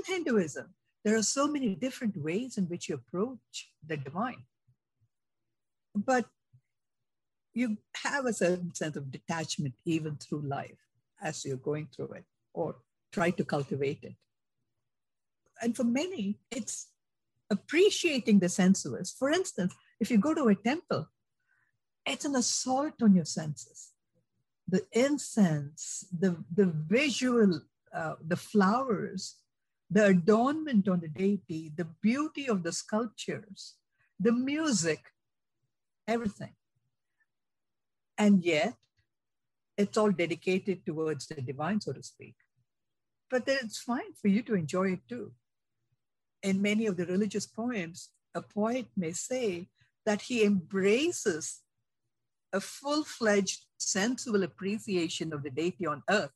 Even Hinduism, there are so many different ways in which you approach the divine. But you have a certain sense of detachment even through life as you're going through it or try to cultivate it. And for many, it's appreciating the sensuous. For instance, if you go to a temple, it's an assault on your senses. The incense, the visual, the flowers, the adornment on the deity, the beauty of the sculptures, the music, everything. And yet, it's all dedicated towards the divine, so to speak. But it's fine for you to enjoy it too. In many of the religious poems, a poet may say that he embraces a full-fledged sensual appreciation of the deity on earth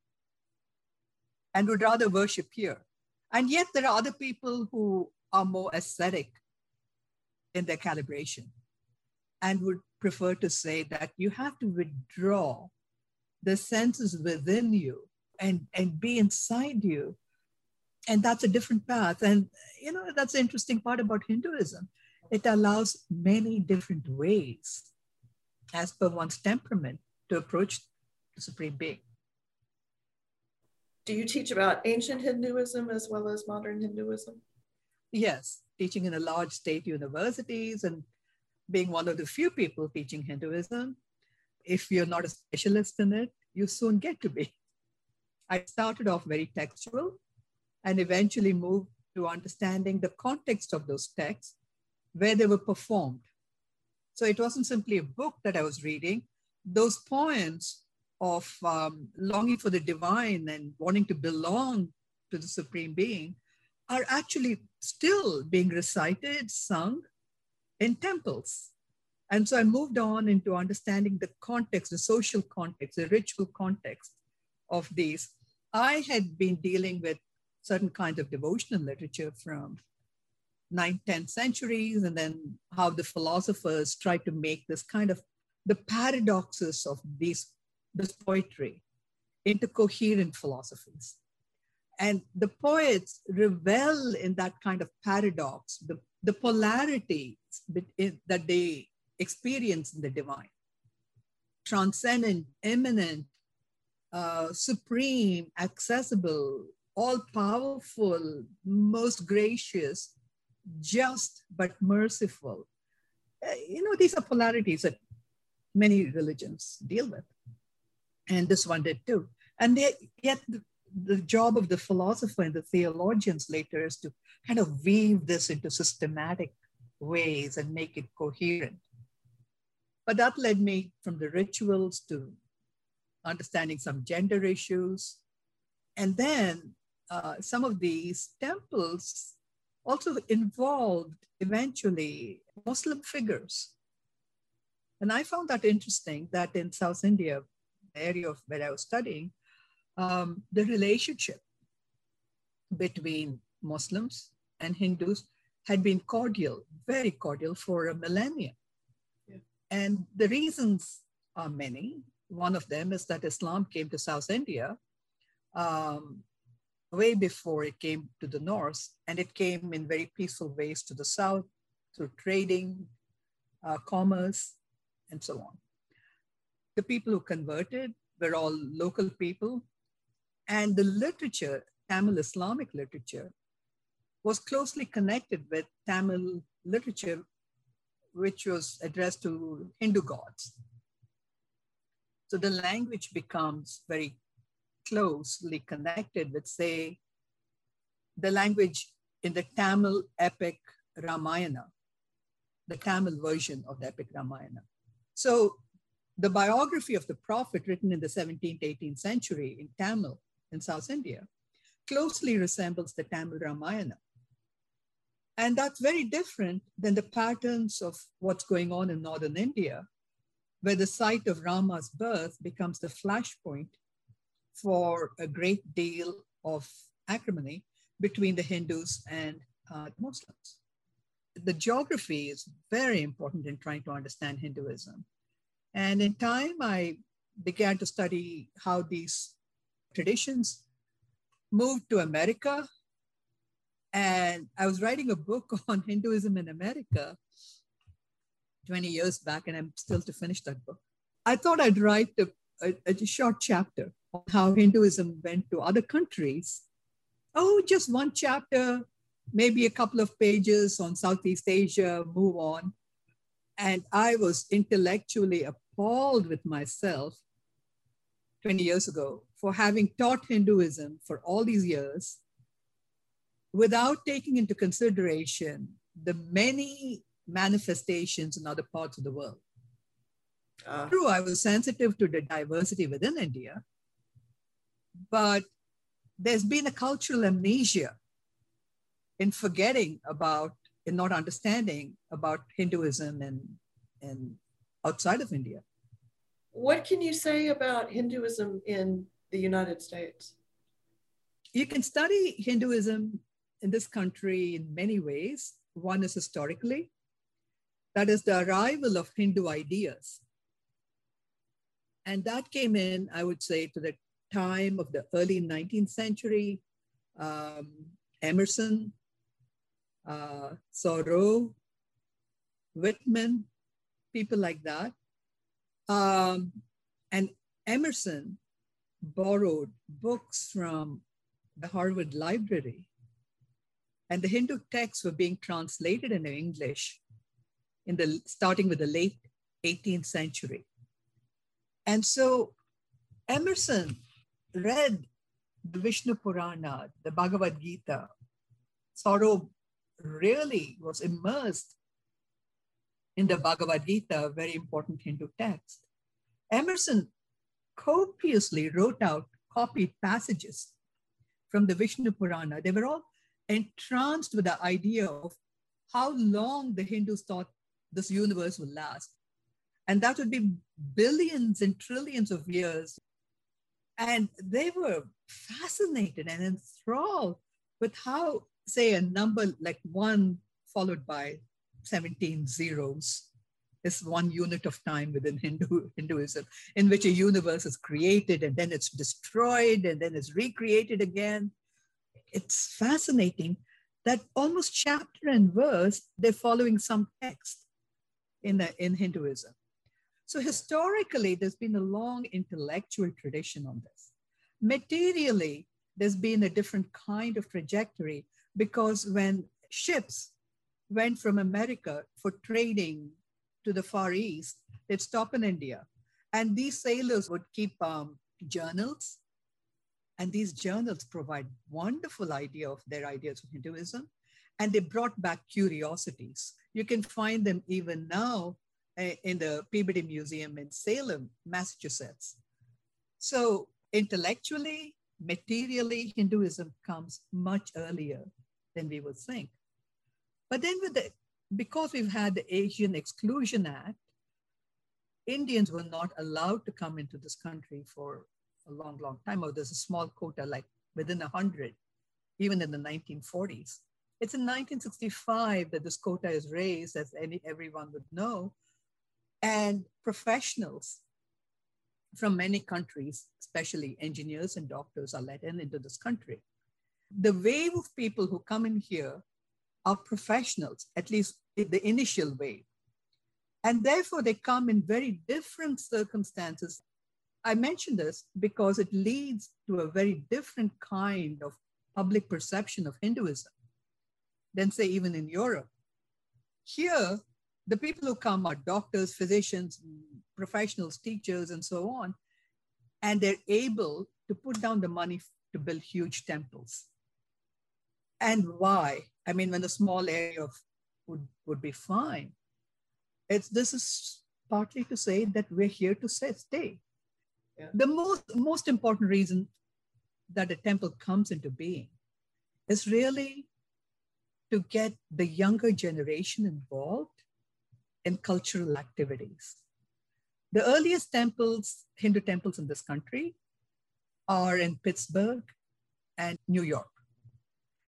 and would rather worship here. And yet there are other people who are more ascetic in their calibration and would prefer to say that you have to withdraw the senses within you and be inside you. And that's a different path. And, that's the interesting part about Hinduism. It allows many different ways as per one's temperament to approach the Supreme Being. Do you teach about ancient Hinduism as well as modern Hinduism? Yes, teaching in a large state universities and being one of the few people teaching Hinduism. If you're not a specialist in it, you soon get to be. I started off very textual and eventually moved to understanding the context of those texts, where they were performed. So it wasn't simply a book that I was reading. Those poems of longing for the divine and wanting to belong to the Supreme Being are actually still being recited, sung in temples. And so I moved on into understanding the context, the social context, the ritual context of these. I had been dealing with certain kinds of devotional literature from 9th, 10th centuries, and then how the philosophers tried to make this kind of the paradoxes of this poetry into coherent philosophies. And the poets revel in that kind of paradox, the polarity that they experience in the divine. Transcendent, immanent, supreme, accessible, all-powerful, most gracious, just but merciful. These are polarities that many religions deal with. And this one did too. And yet the job of the philosopher and the theologians later is to kind of weave this into systematic ways and make it coherent. But that led me from the rituals to understanding some gender issues. And then some of these temples also involved eventually Muslim figures. And I found that interesting that in South India, the area of where I was studying, the relationship between Muslims and Hindus had been cordial, very cordial for a millennia. Yeah. And the reasons are many. One of them is that Islam came to South India way before it came to the north, and it came in very peaceful ways to the south through trading, commerce, and so on. The people who converted were all local people, and the literature, Tamil Islamic literature, was closely connected with Tamil literature, which was addressed to Hindu gods. So the language becomes very closely connected with, say, the language in the Tamil epic Ramayana, the Tamil version of the epic Ramayana. So the biography of the prophet written in the 17th, 18th century in Tamil in South India closely resembles the Tamil Ramayana. And that's very different than the patterns of what's going on in northern India, where the site of Rama's birth becomes the flashpoint for a great deal of acrimony between the Hindus and Muslims. The geography is very important in trying to understand Hinduism. And in time, I began to study how these traditions moved to America And I was writing a book on Hinduism in America 20 years back, and I'm still to finish that book. I thought I'd write a short chapter on how Hinduism went to other countries. Oh, just one chapter, maybe a couple of pages on Southeast Asia, move on. And I was intellectually appalled with myself 20 years ago for having taught Hinduism for all these years without taking into consideration the many manifestations in other parts of the world. True, I was sensitive to the diversity within India, but there's been a cultural amnesia in forgetting about, in not understanding about Hinduism and outside of India. What can you say about Hinduism in the United States? You can study Hinduism in this country in many ways. One is historically, that is the arrival of Hindu ideas. And that came in, I would say, to the time of the early 19th century. Emerson, Thoreau, Whitman, people like that. And Emerson borrowed books from the Harvard Library, and the Hindu texts were being translated into English starting with the late 18th century. And so Emerson read the Vishnu Purana, the Bhagavad Gita. Thoreau really was immersed in the Bhagavad Gita, a very important Hindu text. Emerson copiously wrote out copied passages from the Vishnu Purana. They were all entranced with the idea of how long the Hindus thought this universe would last. And that would be billions and trillions of years. And they were fascinated and enthralled with how, say, a number like 1 followed by 17 zeros is 1 unit of time within Hinduism, in which a universe is created and then it's destroyed and then it's recreated again. It's fascinating that almost chapter and verse, they're following some text in Hinduism. So historically, there's been a long intellectual tradition on this. Materially, there's been a different kind of trajectory, because when ships went from America for trading to the Far East, they'd stop in India. And these sailors would keep journals. And these journals provide wonderful idea of their ideas of Hinduism. And they brought back curiosities. You can find them even now in the Peabody Museum in Salem, Massachusetts. So intellectually, materially, Hinduism comes much earlier than we would think. But then because we've had the Asian Exclusion Act, Indians were not allowed to come into this country for a long, long time. Or there's a small quota, like within 100, even in the 1940s. It's in 1965 that this quota is raised, as everyone would know. And professionals from many countries, especially engineers and doctors, are let into this country. The wave of people who come in here are professionals, at least the initial wave. And therefore, they come in very different circumstances. I mention this because it leads to a very different kind of public perception of Hinduism than, say, even in Europe. Here, the people who come are doctors, physicians, professionals, teachers, and so on. And they're able to put down the money to build huge temples. And why? I mean, when a small area would be fine. This is partly to say that we're here to stay. Yeah. The most important reason that a temple comes into being is really to get the younger generation involved in cultural activities. The earliest temples, Hindu temples in this country, are in Pittsburgh and New York.